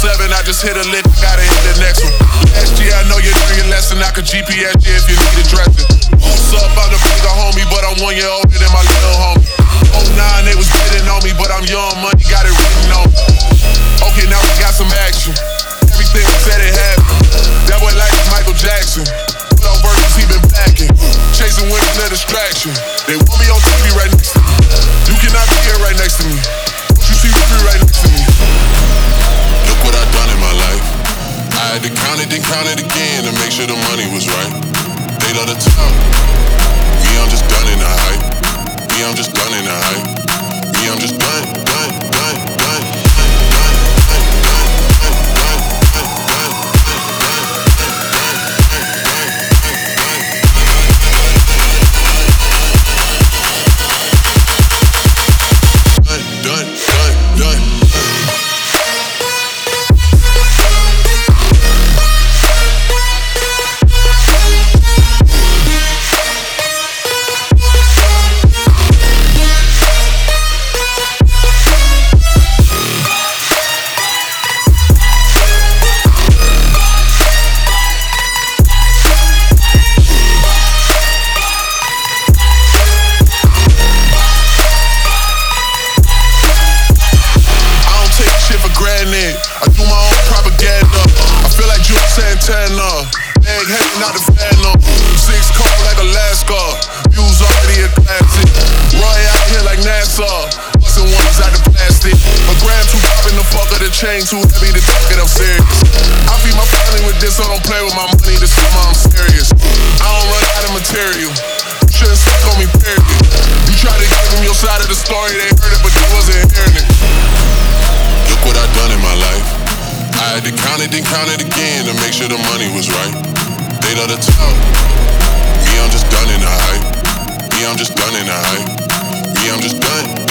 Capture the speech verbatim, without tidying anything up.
seven, I just hit a lick, gotta hit the next one. Last year, I know you learned your lesson, I could G P S you if you need a dressing. What's up, I'm the bigger homie, but I'm one year older than my little homie. oh nine, they was bidding on me, but I'm young, money got it written on me. Okay, now we got some action. Everything said it happened. That boy like Michael Jackson. Put on verses, he been backing. Chasing women, a distraction. They want me on T V right next to me. You cannot be here right next to me. Don't you see me right next to me? Look what I done in my life. I had to count it, then count it again to make sure the money was right. They love to talk. Me, I'm just done in the hype. Me, I'm just done in the hype. Me, I'm just done, done, done, done. I do my own propaganda. I feel like Joe Santana. Egg hanging out the fan on. Six cold like Alaska. Views already a classic. Roy out here like NASA. Bustin' ones out of plastic. A gram too pop in the fuck of the chain. Too heavy to take it, I'm serious. I feed my family with this, so I don't play with my money. This summer I'm serious. I don't run out of material. You shouldn't stick on me, period. You try to give them your side of the story. They heard it, but they wasn't hearing it. Look what I done in my life. I had to count it, then count it again to make sure the money was right. They love to talk. Me, I'm just done in the hype. Me, I'm just done in the hype. Me, I'm just done.